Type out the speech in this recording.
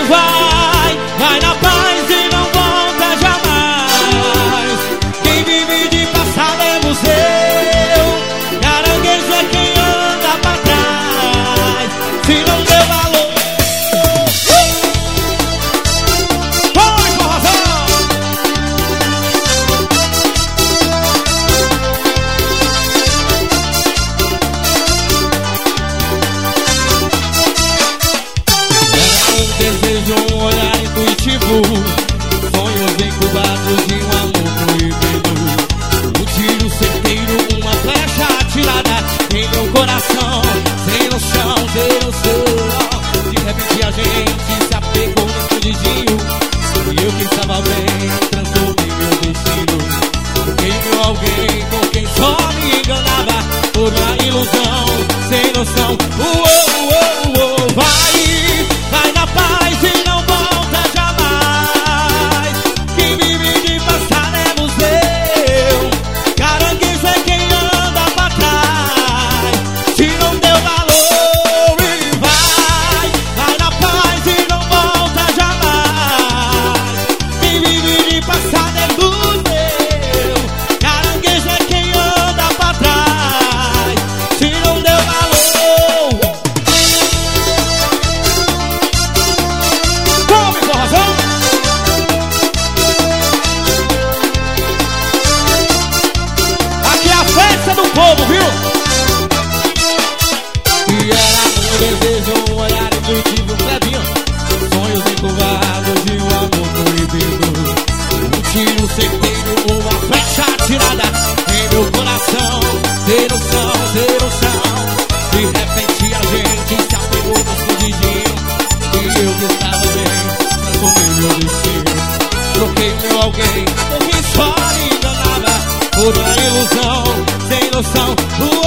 vai na paz e não volta jamais. Quem vive de passado é museu, caranguejo é quem anda pra trás. Se não deu valor, vai, forrozão! Desejo, um olhar intuitivo, sonhos incubados de um amor proibido. Um tiro certeiro, uma flecha atirada em meu coração, sem noção, sem noção. De repente a gente se apegou no escondidinho, e eu que estava bem, transformei meu destino. Fiquei meu alguém com quem só me enganava, por uma ilusão, sem noção. Vai na paz e não volta jamais. Quem vive de passado é museu, caranguejo é quem anda pra trás. Se não deu valor, ele vai na paz e não volta jamais. Quem vive de passado é museu, caranguejo é quem anda pra trás. Se não deu valor, do povo, viu? E era um desejo, um olhar intuitivo, plevinho, sonhos encurvados de um amor proibido. Um tiro certeiro, uma flecha atirada em meu coração, sem noção, sem noção. De repente a gente se apegou no escondidinho, e eu que estava bem, transformei meu destino. Troquei meu alguém por quem só me enganava, por uma ilusão, sem noção.